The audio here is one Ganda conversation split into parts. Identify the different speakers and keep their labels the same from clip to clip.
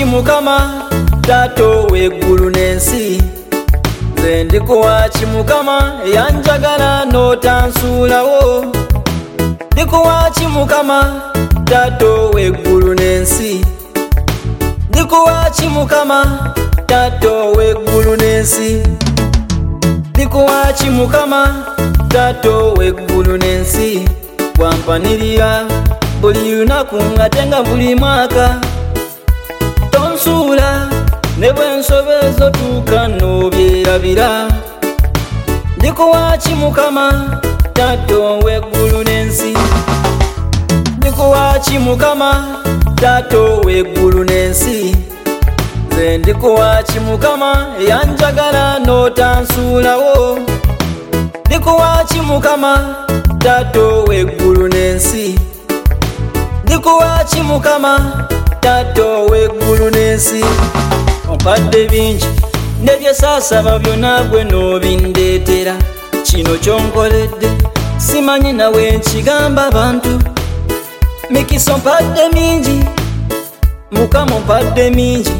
Speaker 1: Mukama Tato w'eggulu n'ensi nze ndikuwa ki Mukama eyanjagala n'otansuulawo ndikuwa ki Mukama Tato w'eggulu n'ensi ndikuwa ki Mukama Tato w'eggulu n'ensi ndikuwa ki Mukama Tato w'eggulu n'ensi wampanirira buli lunaku ng'ate nga buli mwaka tonsuula ne bwe nsobezo tuuka n'obyerabira ndikuwa ki Mukama Tato w'eggulu n'ensi ndikuwa ki Mukama Tato w'eggulu n'ensi nze ndikuwa ki Mukama eyanjagala n'otansuulawo ndikuwa ki Mukama Tato w'eggulu n'ensi ndikuwa ki Mukama Tato w'eggulu n'ensi ompadde bingi ne bye saasaba byonna gwe n'obindeetera kino kyonkoledde simanyi nawe nkigamba abantu mikisa ompadde mingi Mukama ompadde mingi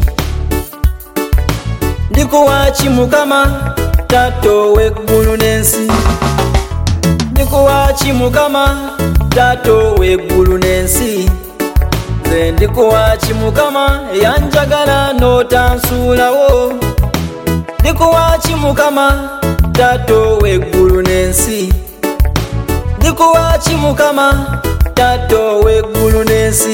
Speaker 1: ndikuwa ki Mukama Tato w'eggulu n'ensi ndikuwa ki Mukama Tato w'eggulu n'ensi nze ndikuwa ki Mukama eyanjagala n'otansuulawo ndikuwa ki Mukama Tato w'eggulu n'ensi ndikuwa ki Mukama Tato w'eggulu n'ensi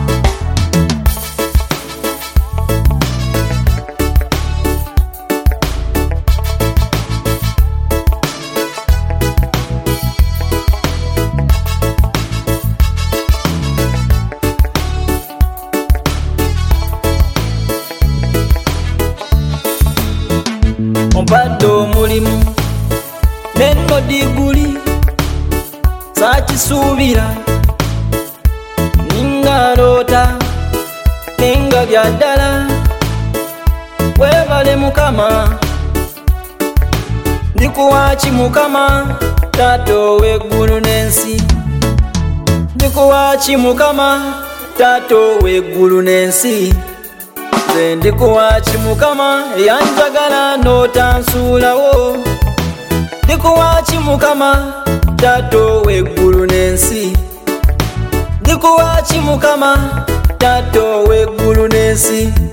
Speaker 1: ompadde omulimu nenno diguli saakisuubira ningaloota nenga bya ddala weebale Mukama ndikuwa ki Mukama Tato w'eggulu n'ensi ndikuwa ki Mukama Tato w'eggulu n'ensi nze ndikuwa ki Mukama eyanjagala n'otansuulawo ndikuwa ki Mukama Tato w'eggulu n'ensi ndikuwa ki Mukama Tato w'eggulu n'ensi